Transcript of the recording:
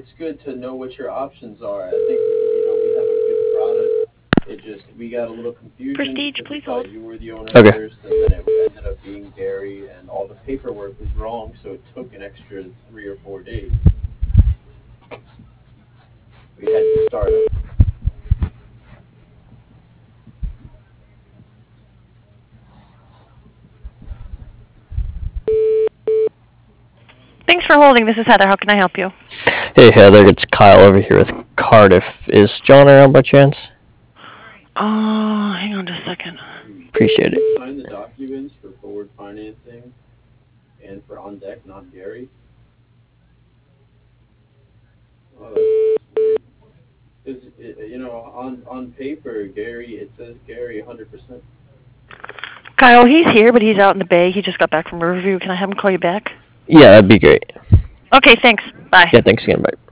it's good to know what your options are. I think we have a good product. It just we got a little confusion Prestige, because we please thought hold. you were the owner Okay. first, and then it ended up being Gary, and all the paperwork was wrong, so it took an extra 3 or 4 days. We had to start up. Thanks for holding. This is Heather. How can I help you? Hey Heather, it's Kyle over here with Cardiff. Is John around by chance? Hang on just a second. Appreciate Did you it. sign the documents for forward financing and for on deck, not Gary? Oh, that's weird. Because on paper, Gary, it says Gary 100%. Kyle, he's here, but he's out in the bay. He just got back from Riverview. Can I have him call you back? Yeah, that'd be great. Okay, thanks. Bye. Yeah, thanks again. Bye.